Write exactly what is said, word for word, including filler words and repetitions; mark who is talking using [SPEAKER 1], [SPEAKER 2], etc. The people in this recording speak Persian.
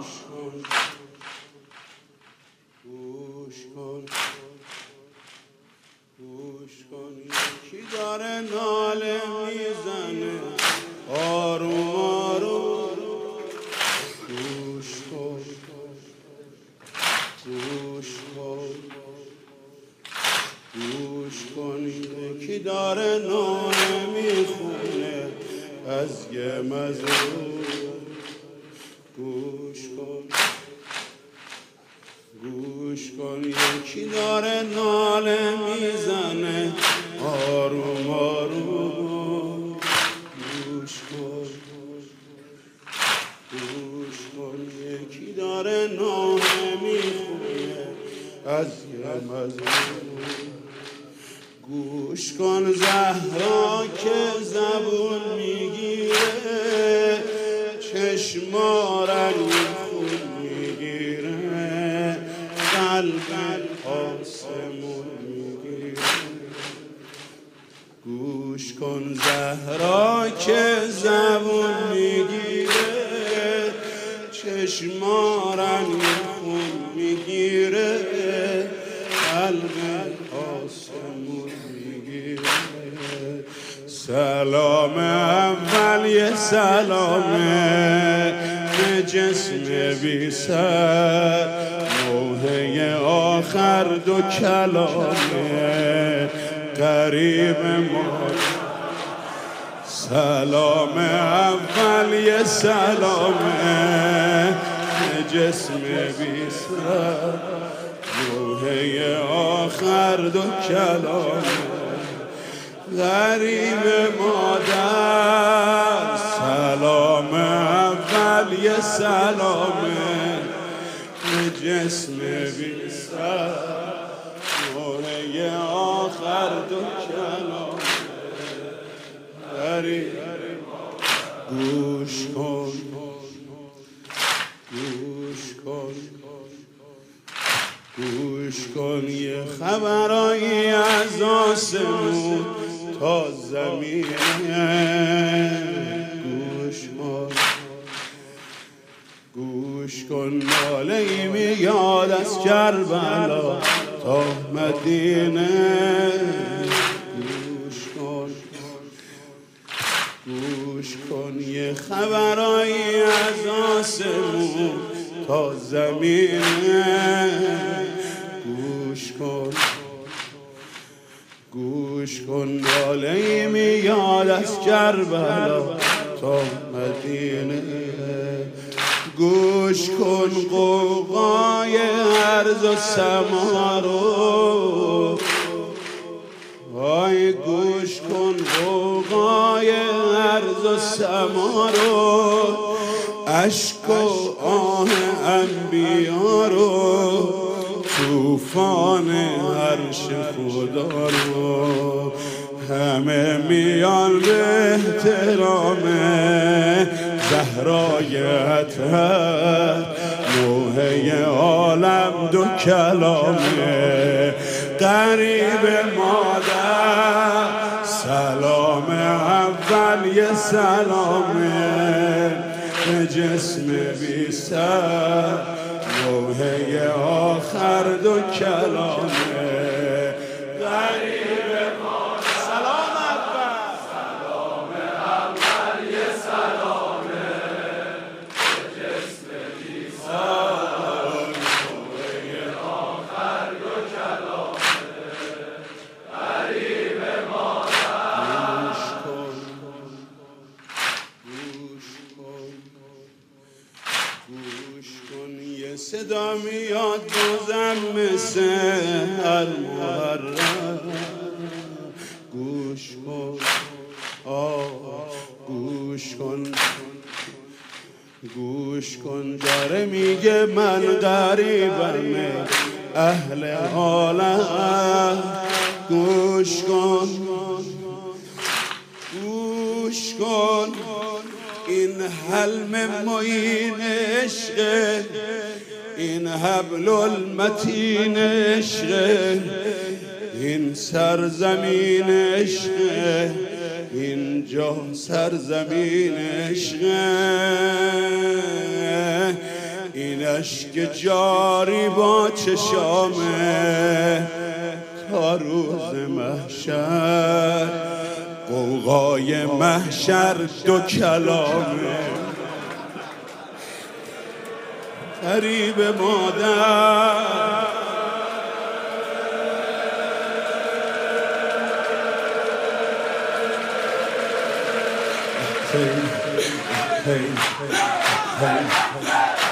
[SPEAKER 1] گوش کن گوش کن یکی داره ناله میزنه آروم آروم گوش کن گوش کن گوش کن یکی داره ناله میخونه از یه مزون گوش کن گوش کن یکی داره ناله میزنه آروم آروم گوش کن گوش کن یکی داره ناله میخونه از یه مزون گوش کن زهرا که زبون میگیره چشما رنگ خون میگیره قلب آسمون میگیره گوش کن زهرا که زبون میگیره چشما رنگ خون میگیره قلب آسمون میگیره سلام اول یه سلامه به جسم بی سر نوحه آخر دو کلامه قریب ما سلام اول یه سلامه به جسم بی سر نوحه آخر دو کلامه غریب مادر سلام اول یه سلامه به جسم بی سر نوحه آخر دو کلامه غریب گوش کن گوش کن گوش کن یه خبرایی از آسمون تا زمین گوش کن گوش کن ناله ای میاد از کربلا تا مدینه گوش کن گوش کن یه خبرایی از آسمون تا زمین گوش کن گوش کن ناله میاد از کربلا تا مدینه گوش کن قوقای عرض و سما رو وای گوش کن قوقای عرض و سما رو اشک و آه انبیا رو طوفان عرش خدا رو همه میان به احترام زهرای اطهر نوحه عالم دو کلامه قریب مادر سلام اول یه سلامه به جسم بی سر نوحه آخر دو کلامه غریب ما سلام اول
[SPEAKER 2] سلام اول یه سلامه به جسم بی سر نوحه آخر دو کلامه غریب مادر
[SPEAKER 1] گوش کن گوش کن گوش کن یه صدا میاد بازم سحر محرم گوش کن آه گوش کن گوش کن داره میگه من غریبم اهل عالم گوش کن گوش کن این حلم معین عشق این حبل المتین عشق این سرزمین عشق اینجا سرزمین عشق این عشق جاری با چشامه تا روز محشر، غوغای محشر دو کلامه. غریب مادر Hey, hey, hey, hey.